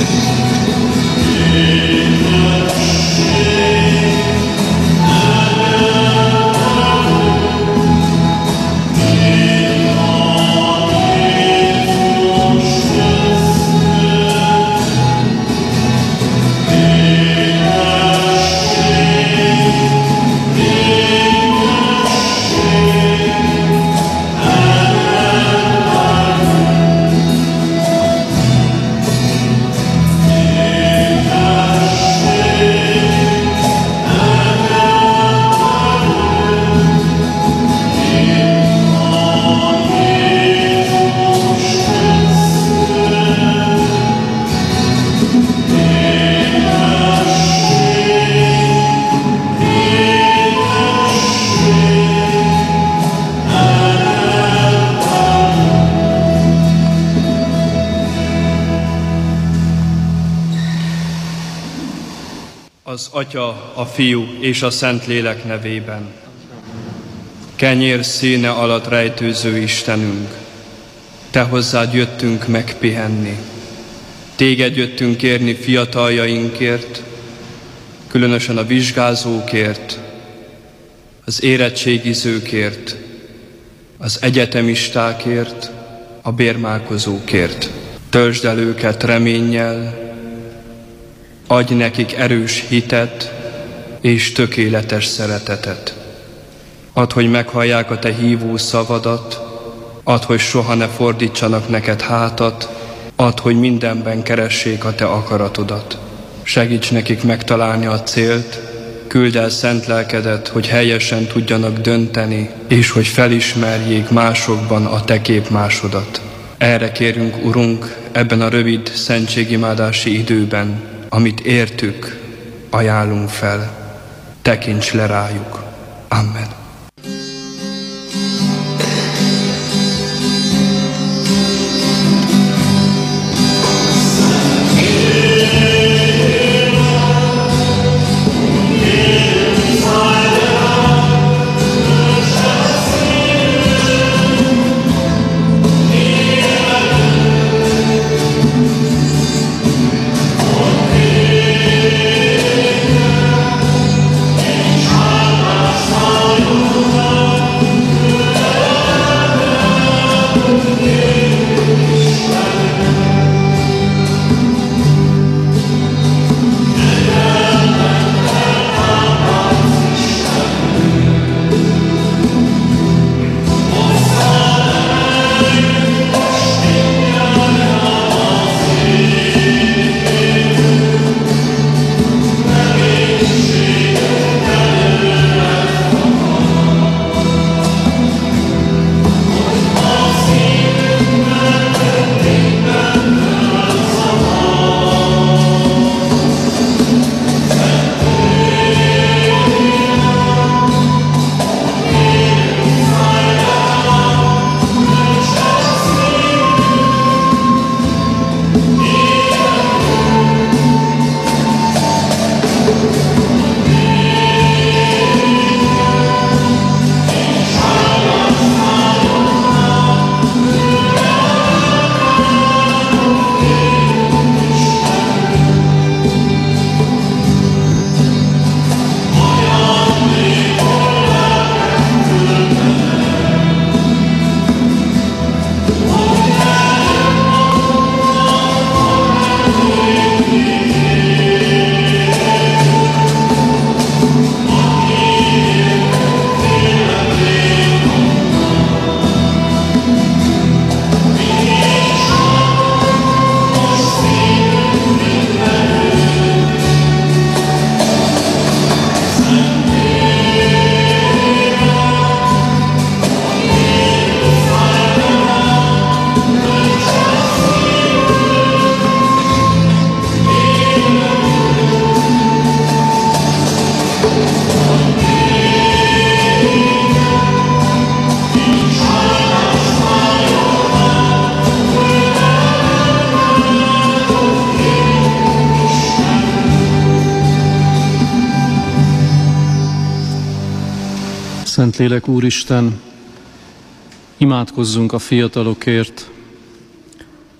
Az Atya, a Fiú és a Szentlélek nevében. Kenyér színe alatt rejtőző Istenünk, Te hozzád jöttünk megpihenni. Téged jöttünk kérni fiataljainkért, különösen a vizsgázókért, az érettségizőkért, az egyetemistákért, a bérmálkozókért. Töltsd el őket reménnyel, adj nekik erős hitet és tökéletes szeretetet. Add, hogy meghallják a Te hívó szavadat, add, hogy soha ne fordítsanak neked hátat, add, hogy mindenben keressék a Te akaratodat. Segíts nekik megtalálni a célt, küldd el szent lelkedet, hogy helyesen tudjanak dönteni, és hogy felismerjék másokban a Te képmásodat. Erre kérünk, Urunk, ebben a rövid szentségimádási időben, amit értük, ajánlunk fel, tekints le rájuk. Amen. Szentlélek Úristen, imádkozzunk a fiatalokért,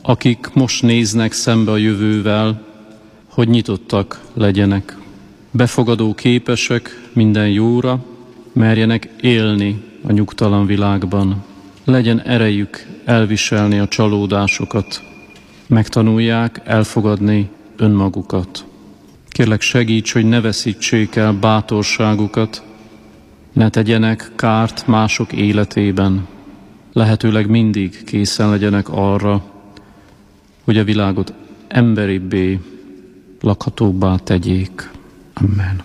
akik most néznek szembe a jövővel, hogy nyitottak legyenek, befogadó képesek minden jóra, merjenek élni a nyugtalan világban. Legyen erejük elviselni a csalódásokat, megtanulják elfogadni önmagukat. Kérlek, segíts, hogy ne veszítsék el bátorságukat, ne tegyenek kárt mások életében. Lehetőleg mindig készen legyenek arra, hogy a világot emberibbé, lakhatóbbá tegyék. Amen.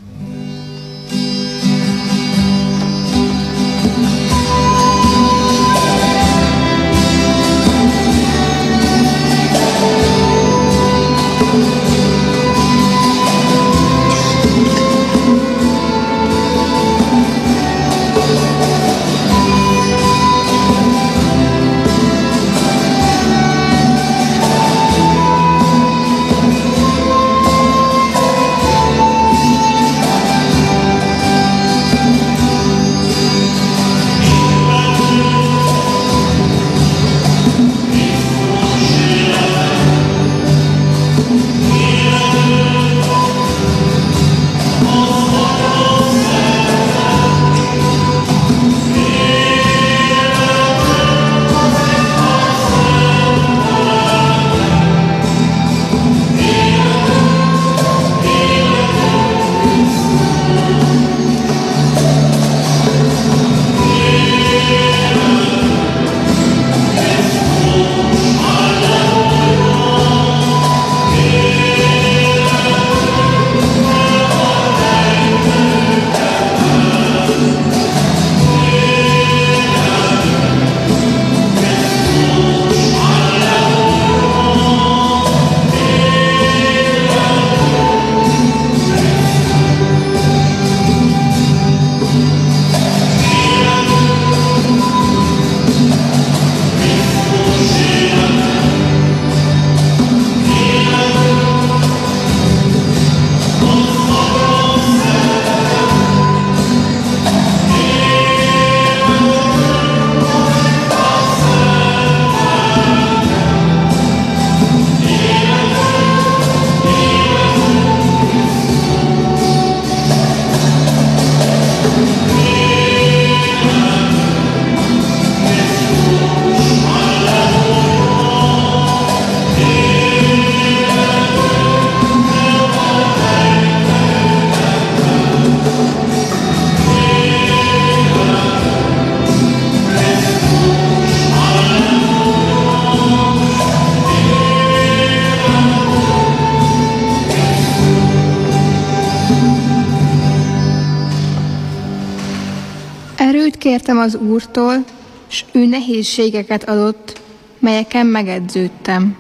Kértem az Úrtól, s ő nehézségeket adott, melyeken megedződtem.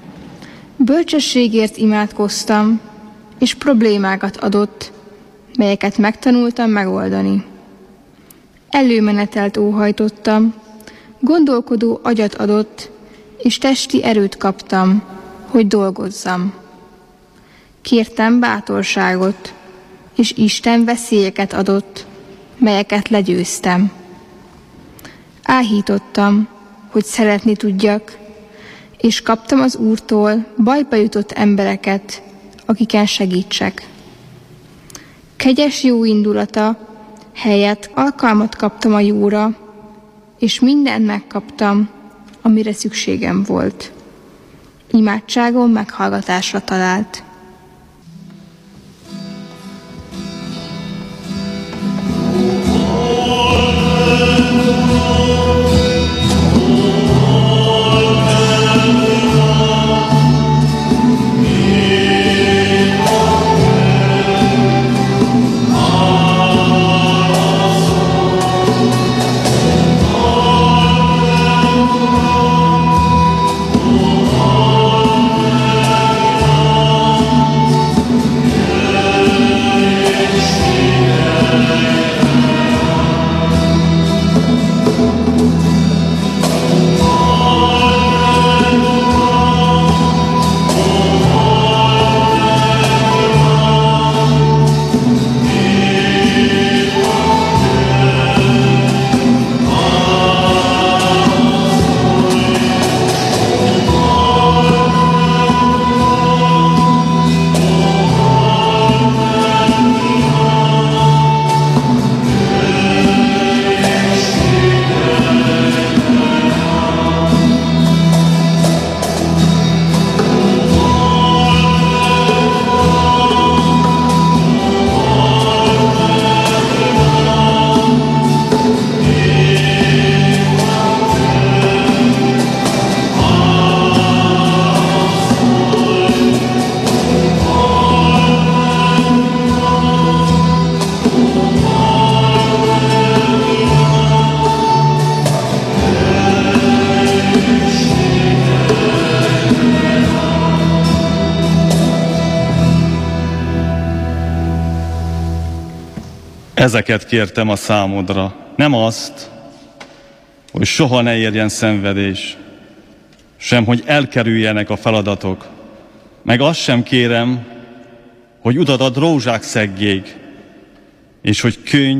Bölcsességért imádkoztam, és problémákat adott, melyeket megtanultam megoldani. Előmenetelt óhajtottam, gondolkodó agyat adott, és testi erőt kaptam, hogy dolgozzam. Kértem bátorságot, és Isten veszélyeket adott, melyeket legyőztem. Áhítottam, hogy szeretni tudjak, és kaptam az Úrtól bajba jutott embereket, akiken segítsek. Kegyes jó indulata helyett alkalmat kaptam a jóra, és mindent megkaptam, amire szükségem volt. Imádságom meghallgatásra talált. Ezeket kértem a számodra, nem azt, hogy soha ne érjen szenvedés, sem hogy elkerüljenek a feladatok, meg azt sem kérem, hogy utadat rózsák szegjék, és hogy könny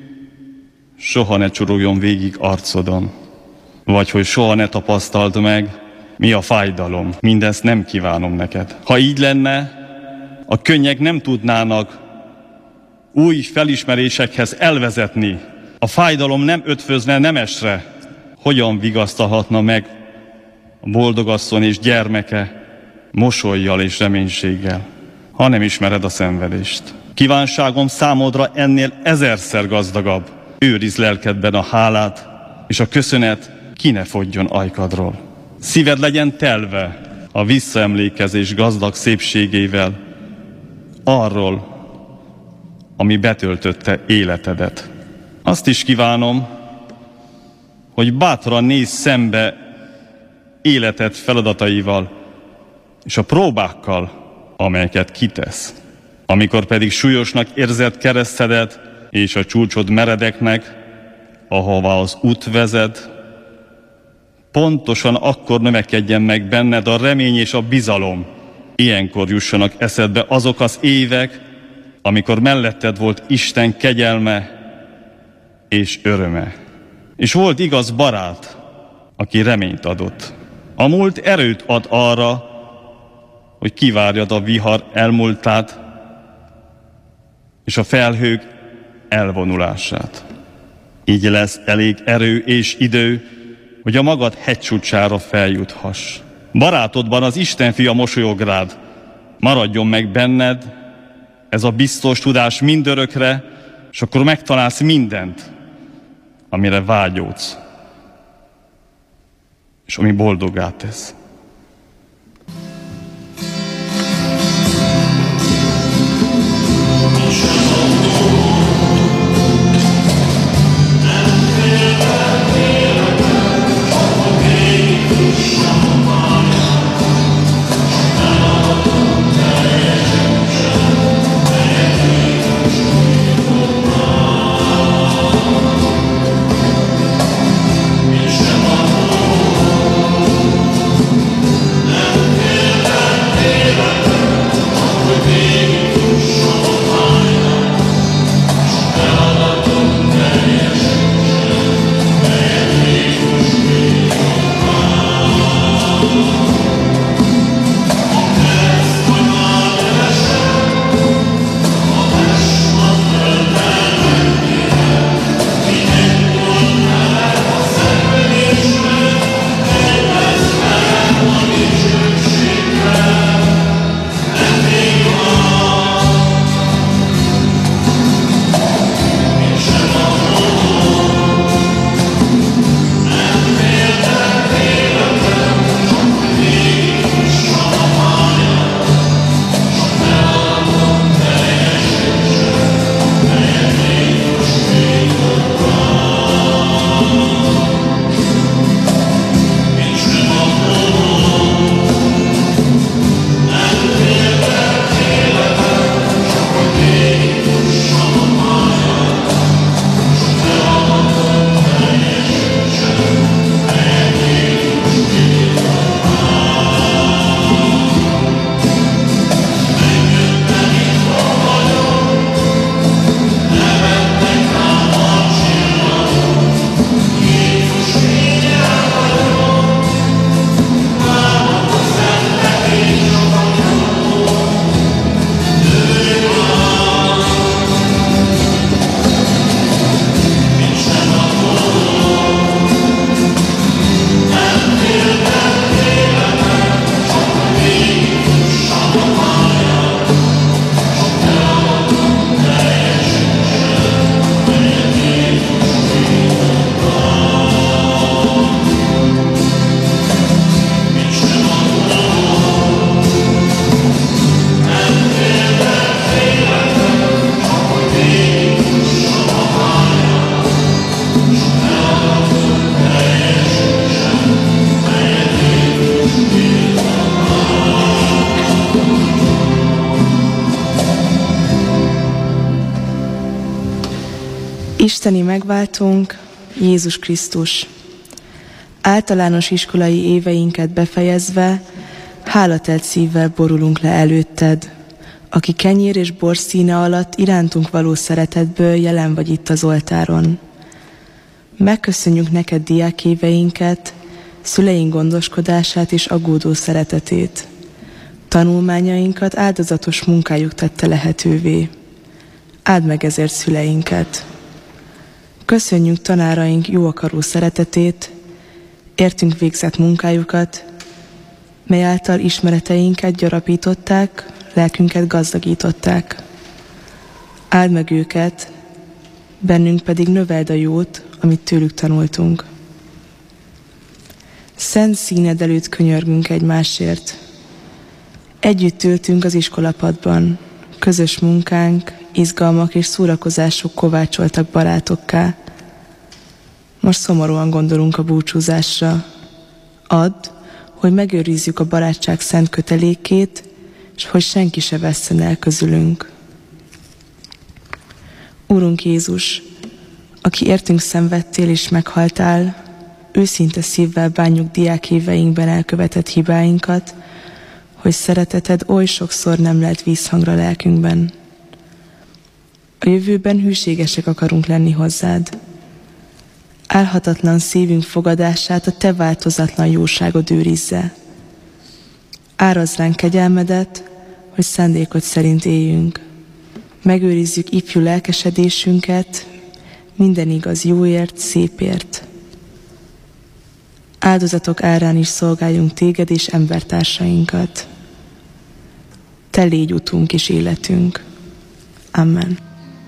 soha ne csurogjon végig arcodon, vagy hogy soha ne tapasztald meg, mi a fájdalom. Mindezt nem kívánom neked. Ha így lenne, a könnyek nem tudnának új felismerésekhez elvezetni. A fájdalom nem ötvözne nemesre. Hogyan vigasztalhatna meg a boldogasszony és gyermeke mosollyal és reménységgel, ha nem ismered a szenvedést? Kívánságom számodra ennél 1000-szer gazdagabb. Őrizd lelkedben a hálát, és a köszönet ki ne fogjon ajkadról. Szíved legyen telve a visszaemlékezés gazdag szépségével arról, ami betöltötte életedet. Azt is kívánom, hogy bátran nézz szembe életed feladataival és a próbákkal, amelyeket kitesz. Amikor pedig súlyosnak érzed keresztedet és a csúcsod meredeknek, ahova az út vezet, pontosan akkor növekedjen meg benned a remény és a bizalom. Ilyenkor jussanak eszedbe azok az évek, amikor melletted volt Isten kegyelme és öröme. És volt igaz barát, aki reményt adott. A múlt erőt ad arra, hogy kivárjad a vihar elmúltát és a felhők elvonulását. Így lesz elég erő és idő, hogy a magad hegycsúcsára feljuthass. Barátodban az Isten fia mosolyog rád. Maradjon meg benned ez a biztos tudás mindörökre, és akkor megtalálsz mindent, amire vágyódsz, és ami boldoggá tesz. Isteni megváltónk, Jézus Krisztus. Általános iskolai éveinket befejezve, hálatelt szívvel borulunk le előtted, aki kenyér és bor színe alatt irántunk való szeretetből jelen vagy itt az oltáron. Megköszönjük neked diákéveinket, szüleink gondoskodását és aggódó szeretetét. Tanulmányainkat áldozatos munkájuk tette lehetővé. Áld meg ezért szüleinket. Köszönjük tanáraink jó akaró szeretetét, értünk végzett munkájukat, mely által ismereteinket gyarapították, lelkünket gazdagították. Áld meg őket, bennünk pedig növeld a jót, amit tőlük tanultunk. Szent színed előtt könyörgünk egymásért. Együtt ültünk az iskolapadban, közös munkánk, izgalmak és szórakozások kovácsoltak barátokká. Most szomorúan gondolunk a búcsúzásra. Add, hogy megőrizzük a barátság szent kötelékét, és hogy senki se vesszen el közülünk. Úrunk Jézus, aki értünk szenvedtél és meghaltál, őszinte szívvel bánjuk diákéveinkben elkövetett hibáinkat, hogy szereteted oly sokszor nem lelt vízhangra lelkünkben. A jövőben hűségesek akarunk lenni hozzád. Álhatatlan szívünk fogadását a te változatlan jóságod őrizze. Árazd ránk kegyelmedet, hogy szándékod szerint éljünk. Megőrizzük ifjú lelkesedésünket, minden igaz jóért, szépért. Áldozatok árán is szolgáljunk téged és embertársainkat. Te légy utunk és életünk. Amen.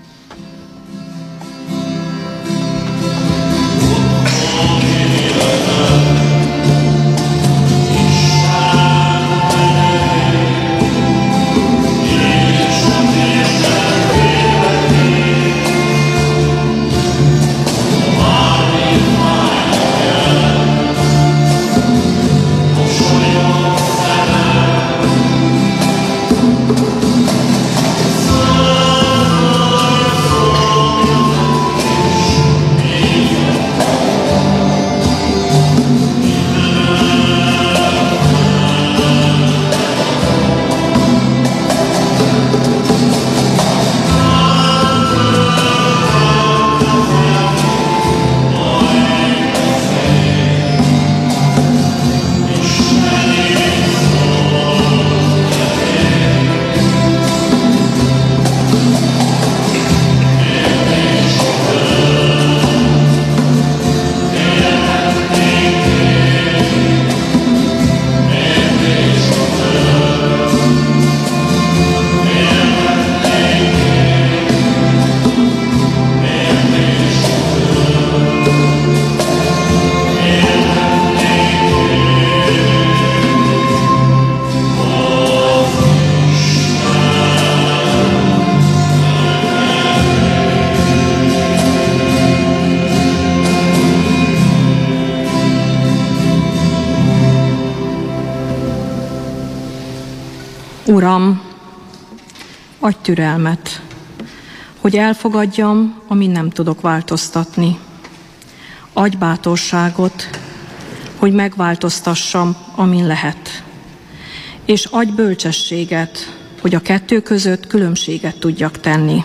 Uram, adj türelmet, hogy elfogadjam, amin nem tudok változtatni. Adj bátorságot, hogy megváltoztassam, amin lehet. És adj bölcsességet, hogy a kettő között különbséget tudjak tenni.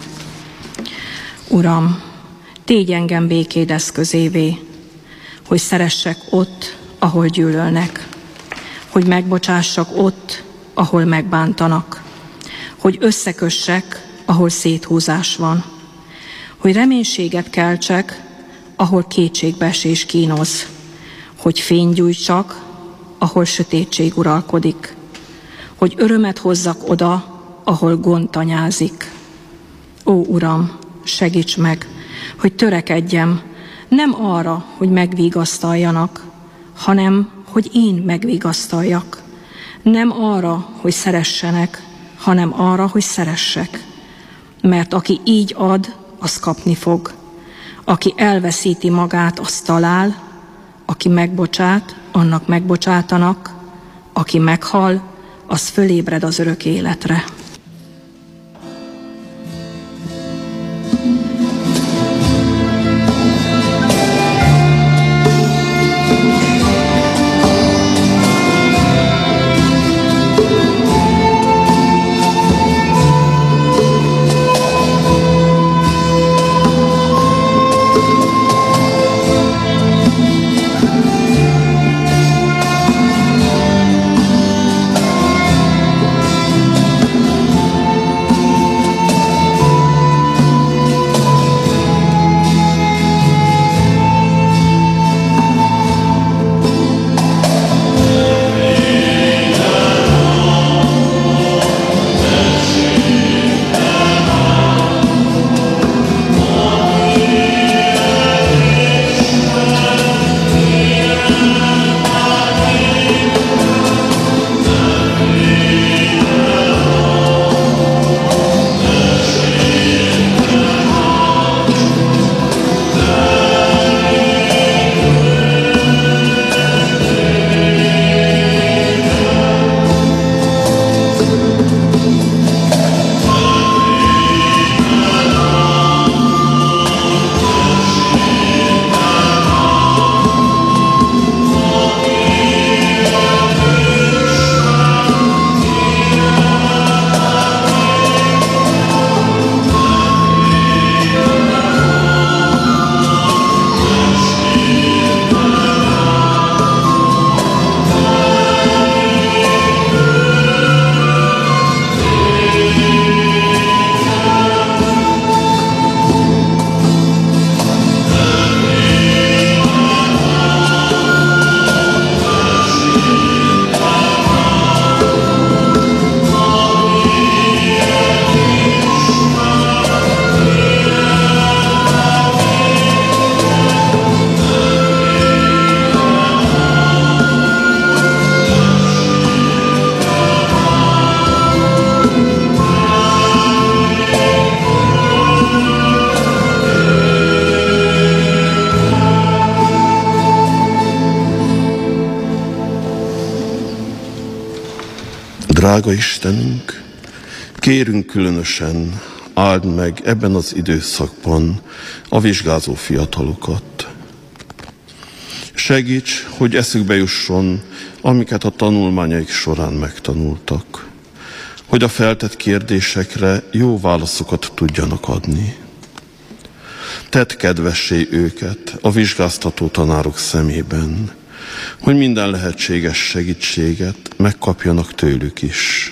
Uram, tégy engem békéd eszközévé, hogy szeressek ott, ahol gyűlölnek, hogy megbocsássak ott, ahol megbántanak, hogy összekössek, ahol széthúzás van, hogy reménységet keltsek, ahol kétségbeesés kínoz, hogy fényt gyújtsak, ahol sötétség uralkodik, hogy örömet hozzak oda, ahol gond tanyázik. Ó, Uram, segíts meg, hogy törekedjem, nem arra, hogy megvigasztaljanak, hanem, hogy én megvigasztaljak. Nem arra, hogy szeressenek, hanem arra, hogy szeressek. Mert aki így ad, az kapni fog. Aki elveszíti magát, az talál. Aki megbocsát, annak megbocsátanak. Aki meghal, az fölébred az örök életre. Drága Istenünk, kérünk különösen, áld meg ebben az időszakban a vizsgázó fiatalokat. Segíts, hogy eszükbe jusson, amiket a tanulmányaik során megtanultak, hogy a feltett kérdésekre jó válaszokat tudjanak adni. Tedd kedvessé őket a vizsgáztató tanárok szemében, hogy minden lehetséges segítséget megkapjanak tőlük is.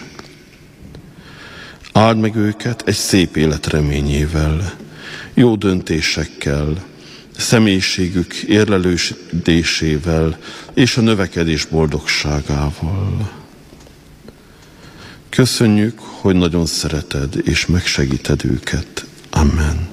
Áld meg őket egy szép élet reményével, jó döntésekkel, személyiségük érlelődésével és a növekedés boldogságával. Köszönjük, hogy nagyon szereted és megsegíted őket. Amen.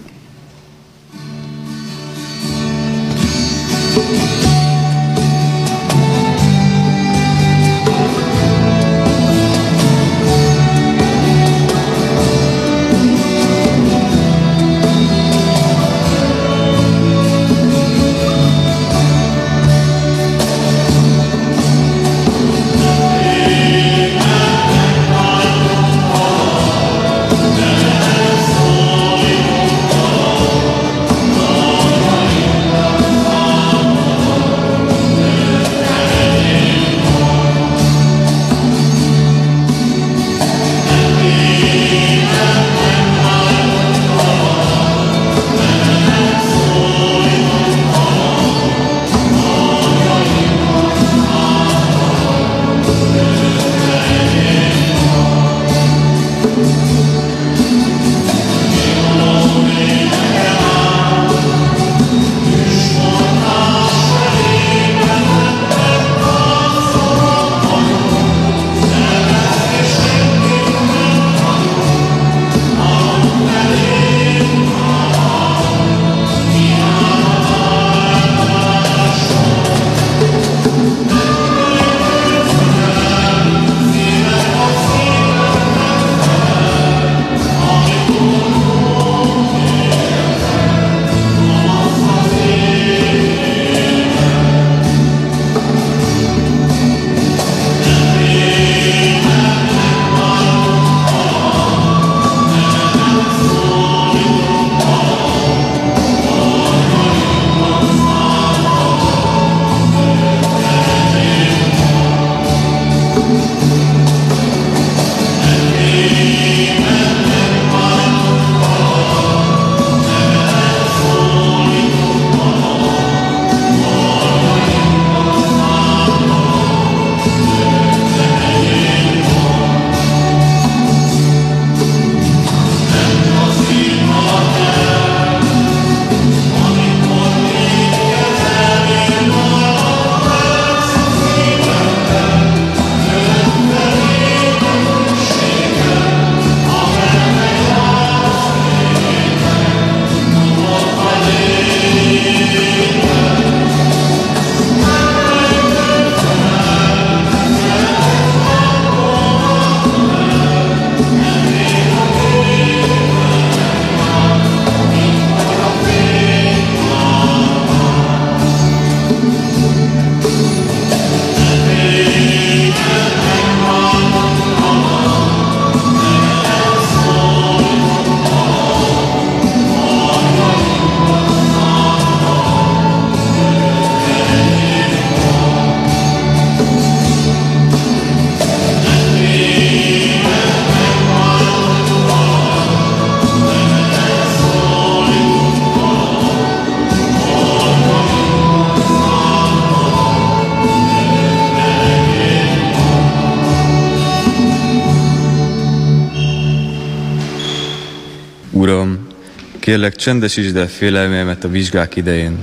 Uram, kérlek, csendesítsd el félelmemet a vizsgák idején.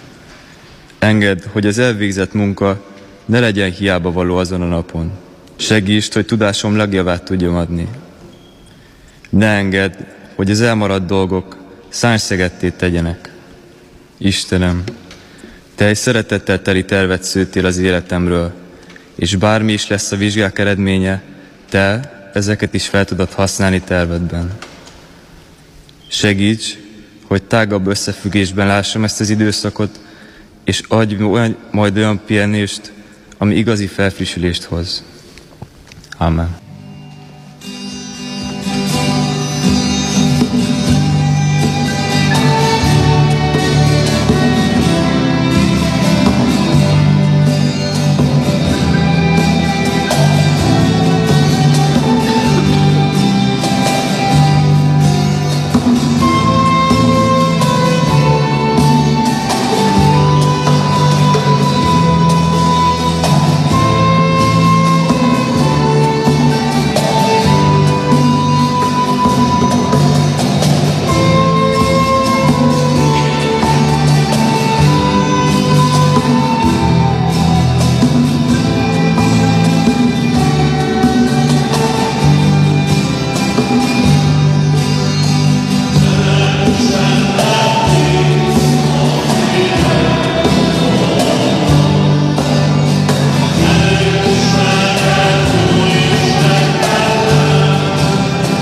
Engedd, hogy az elvégzett munka ne legyen hiába való azon a napon. Segítsd, hogy tudásom legjavát tudjam adni. Ne engedd, hogy az elmaradt dolgok szányszegetté tegyenek. Istenem, Te egy szeretettel teli tervet szőttél az életemről, és bármi is lesz a vizsgák eredménye, Te ezeket is fel tudod használni tervedben. Segíts, hogy tágabb összefüggésben lássam ezt az időszakot, és adj majd olyan pihenést, ami igazi felfrissülést hoz. Amen.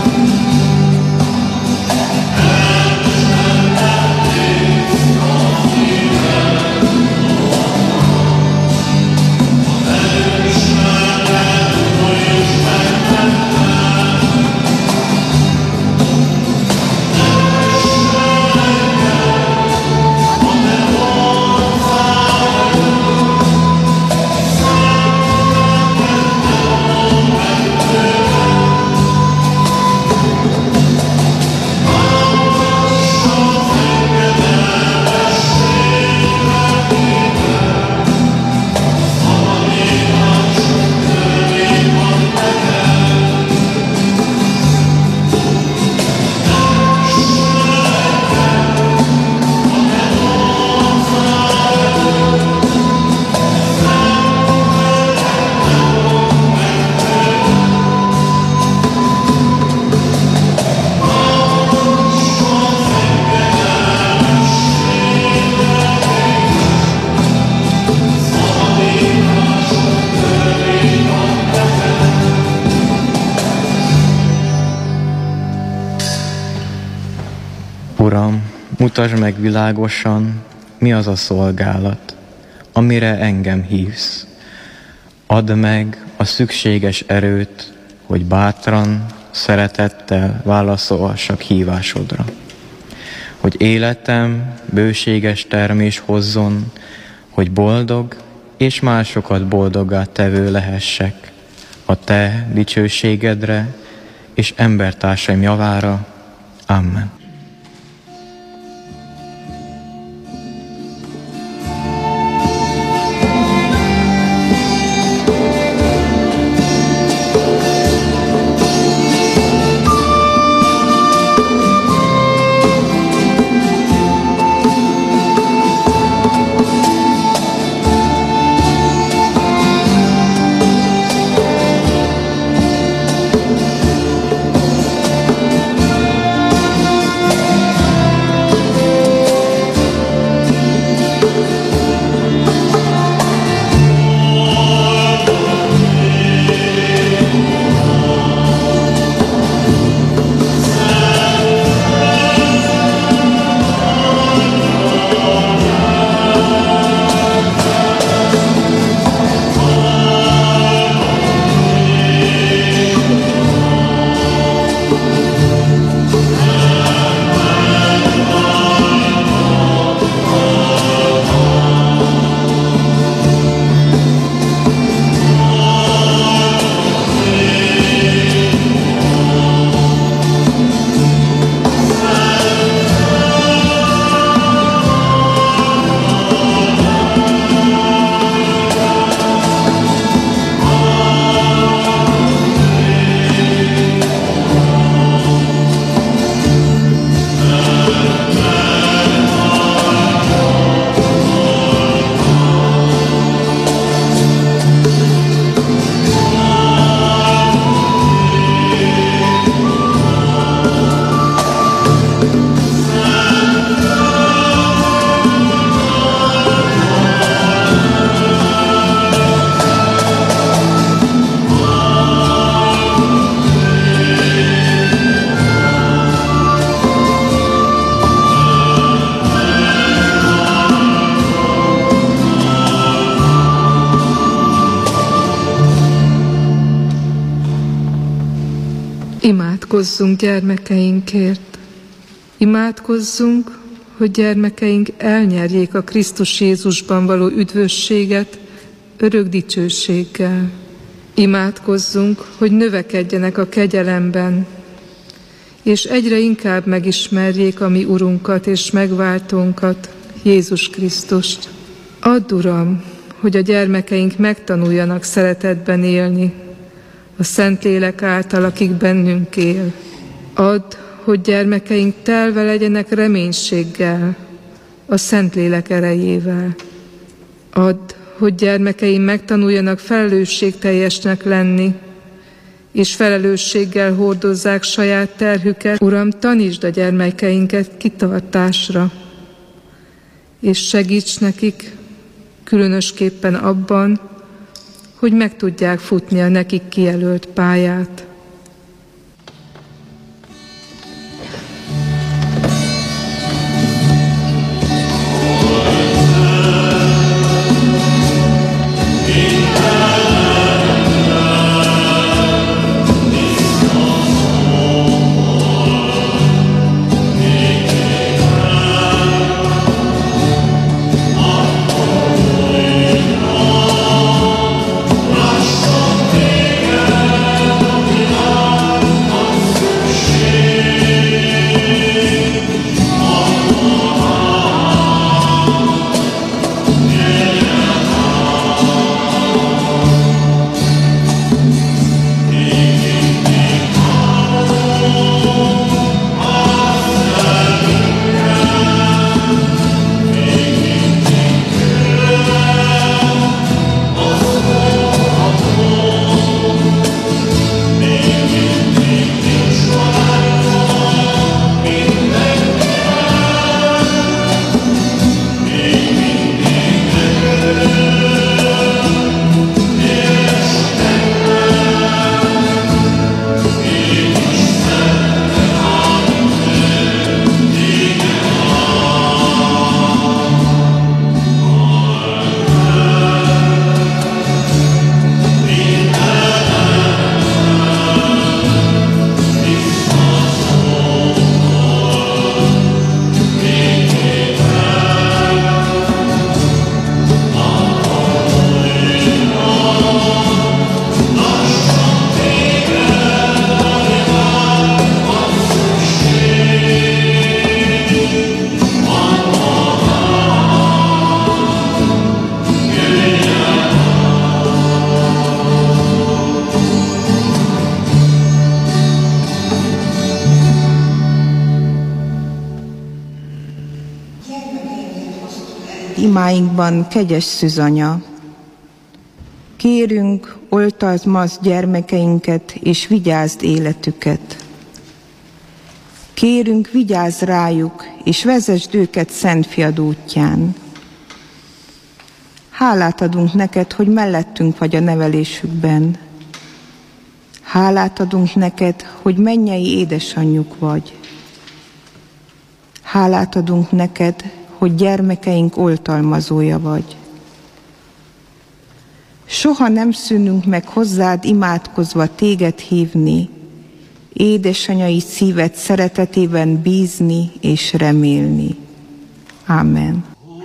Uram, mutasd meg világosan, mi az a szolgálat, amire engem hívsz. Add meg a szükséges erőt, hogy bátran, szeretettel válaszolhassak hívásodra. Hogy életem bőséges termés hozzon, hogy boldog és másokat boldoggá tevő lehessek a Te dicsőségedre és embertársaim javára. Amen. Imádkozzunk gyermekeinkért. Imádkozzunk, hogy gyermekeink elnyerjék a Krisztus Jézusban való üdvösséget örök dicsőséggel. Imádkozzunk, hogy növekedjenek a kegyelemben, és egyre inkább megismerjék a mi Urunkat és megváltónkat, Jézus Krisztust. Add, Uram, hogy a gyermekeink megtanuljanak szeretetben élni, a Szentlélek által, akik bennünk él. Add, hogy gyermekeink telve legyenek reménységgel, a Szentlélek erejével. Add, hogy gyermekeim megtanuljanak felelősségteljesnek lenni, és felelősséggel hordozzák saját terhüket. Uram, tanítsd a gyermekeinket kitartásra, és segíts nekik különösképpen abban, hogy meg tudják futni a nekik kijelölt pályát. imáinkban, kegyes szűzanya. Kérünk, oltalmazd gyermekeinket, és vigyázd életüket. Kérünk, vigyázz rájuk, és vezesd őket Szent Fiad útján. Hálát adunk neked, hogy mellettünk vagy a nevelésükben. Hálát adunk neked, hogy mennyei édesanyjuk vagy. Hálát adunk neked, hogy gyermekeink oltalmazója vagy. Soha nem szűnünk meg hozzád imádkozva téged hívni, édesanyai szíved szeretetében bízni és remélni. Ámen.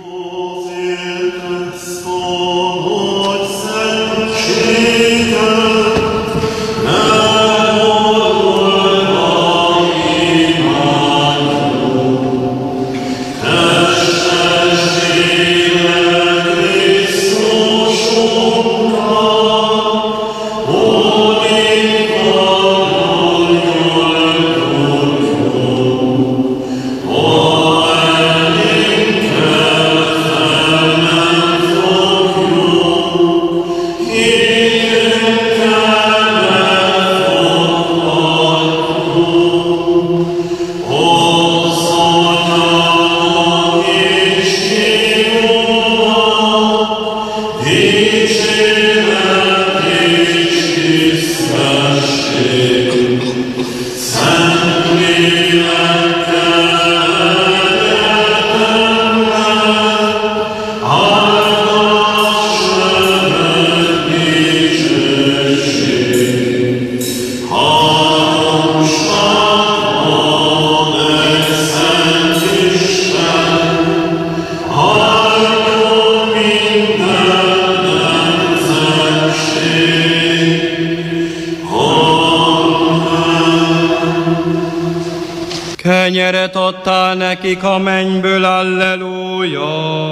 Kenyeret adtál nekik a mennyből, alleluja.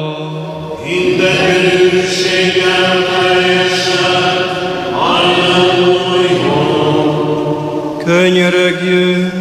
Minden üdvösséggel teljesed, alleluja. Könyörögjünk,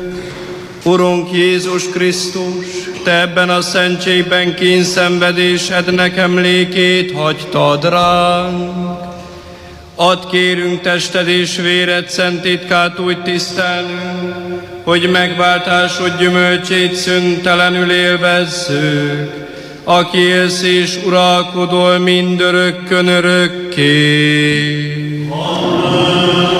Urunk Jézus Krisztus, Te ebben a szentségben kényszenvedésednek emlékét hagytad ránk. Add kérünk tested és véred szent titkát úgy tisztelnünk, hogy megváltásod gyümölcsét szüntelenül élvezzük, aki élsz és uralkodol mindörökkön örökké. Amen.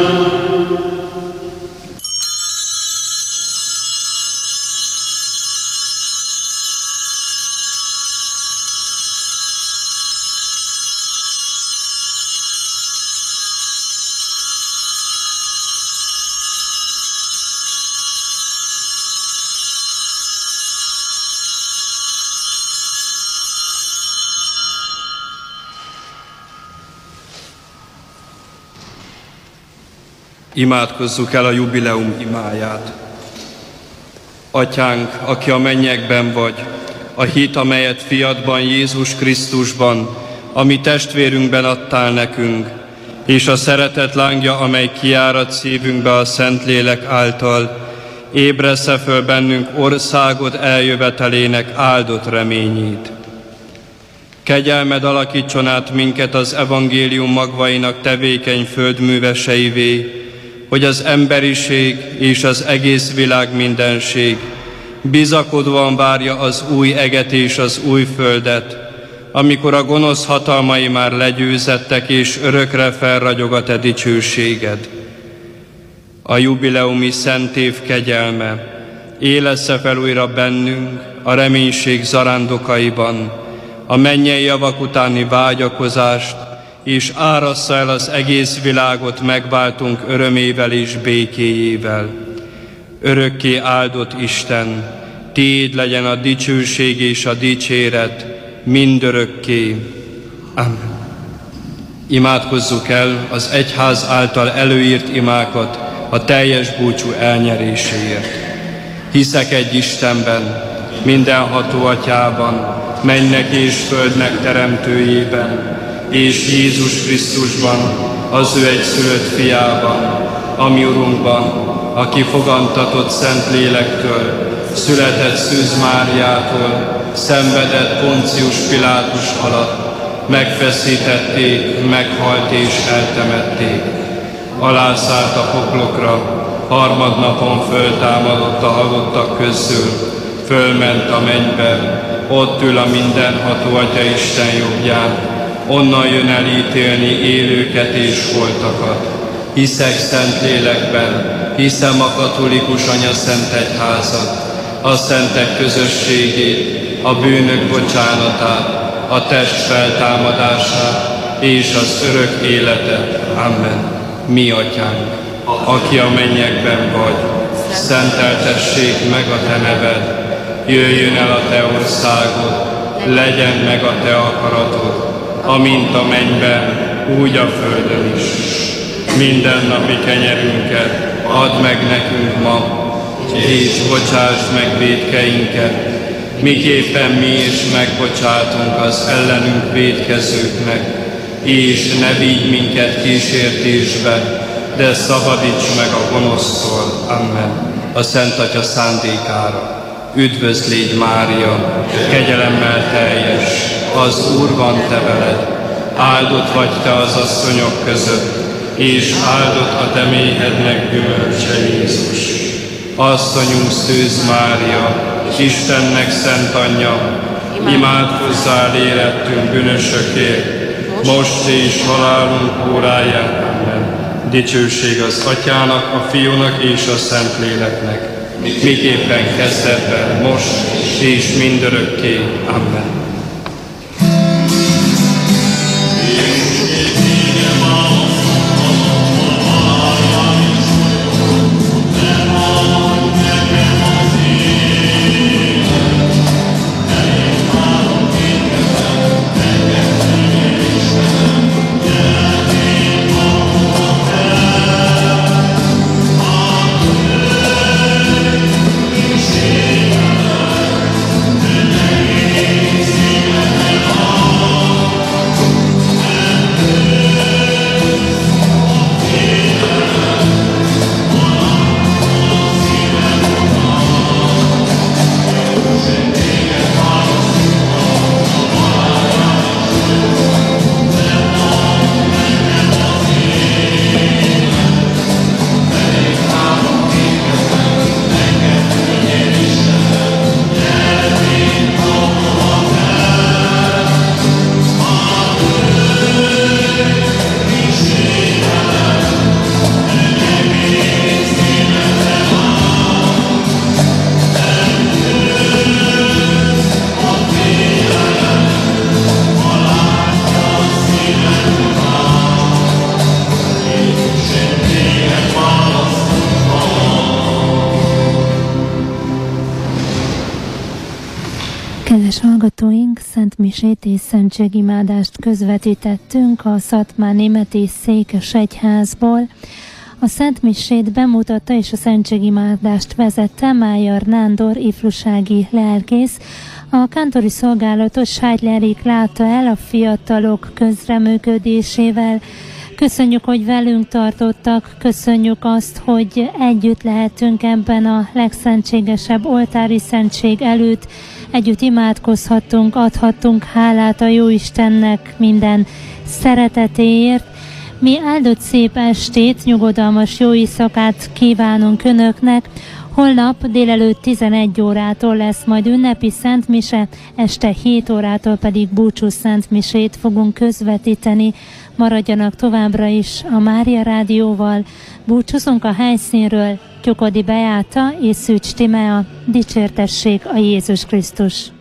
Imádkozzuk el a jubileum imáját. Atyánk, aki a mennyekben vagy, a hit, amelyet fiadban, Jézus Krisztusban, ami testvérünkben adtál nekünk, és a szeretet lángja, amely kiárad szívünkbe a Szentlélek által, ébressze föl bennünk országod eljövetelének áldott reményét. Kegyelmed alakítson át minket az evangélium magvainak tevékeny földműveseivé, hogy az emberiség és az egész világ mindenség bizakodóan várja az új eget és az új földet, amikor a gonosz hatalmai már legyőzettek és örökre felragyog a te dicsőséged. A jubileumi szent év kegyelme élessze fel újra bennünk a reménység zarándokaiban, a mennyei javak utáni vágyakozást, és árassza el az egész világot megváltunk örömével és békéjével. Örökké áldott Isten, Tiéd legyen a dicsőség és a dicséret mindörökké. Amen. Imádkozzuk el az egyház által előírt imákat a teljes búcsú elnyeréséért. Hiszek egy Istenben, mindenható Atyában, mennek és földnek teremtőjében, és Jézus Krisztusban, az ő egyszülött fiában, a mi Urunkban, aki fogantatott Szent Lélektől, született Szűz Máriától, szenvedett Poncius Pilátus alatt, megfeszítették, meghalt és eltemették. Alászállt a poklokra, harmadnapon föltámadott a halottak közül, fölment a mennybe, ott ül a mindenható Atya Isten jobbján, onnan jön elítélni élőket és holtakat. Hiszek Szentlélekben, hiszem a katolikus anyaszentegyházat, a szentek közösségét, a bűnök bocsánatát, a test feltámadását és az örök életet. Amen. Mi Atyánk, aki a mennyekben vagy, szenteltessék meg a Te neved, jöjjön el a Te országod, legyen meg a Te akaratod, amint a mennyben, úgy a földön is. Mindennapi kenyerünket add meg nekünk ma, és bocsásd meg vétkeinket, miképpen mi is megbocsátunk az ellenünk vétkezőknek, és ne vigy minket kísértésbe, de szabadíts meg a gonosztól. Amen. A Szent Atya szándékára. Üdvözl légy Mária, kegyelemmel teljes, az Úr van te veled, áldott vagy te az asszonyok között, és áldott a te méhednek gyümölcse Jézus. Asszonyunk Szűz Mária, Istennek szent anyja, imádkozzál érettünk bűnösökért, most és halálunk óráján. Amen. Dicsőség az Atyának, a Fiúnak és a Szentléleknek, miképpen kezdetben, most és mindörökké. Amen. Kedves hallgatóink, szentmisét és szentségimádást közvetítettünk a Szatmár-Német és Székesegyházból. A szentmisét bemutatta és a szentségimádást vezette Májer Nándor ifjúsági lelkész. A kántori szolgálatot Sájtli Erik látta el a fiatalok közreműködésével. Köszönjük, hogy velünk tartottak, köszönjük azt, hogy együtt lehetünk ebben a legszentségesebb oltári szentség előtt. Együtt imádkozhatunk, adhatunk hálát a Jóistennek minden szeretetéért. Mi áldott szép estét, nyugodalmas jó éjszakát kívánunk Önöknek. Holnap délelőtt 11 órától lesz majd ünnepi szentmise, este 7 órától pedig búcsú szentmisét fogunk közvetíteni. Maradjanak továbbra is a Mária Rádióval. Búcsúzunk a helyszínről, Tyukodi Beáta és Szűcs Timea. Dicsértessék a Jézus Krisztus!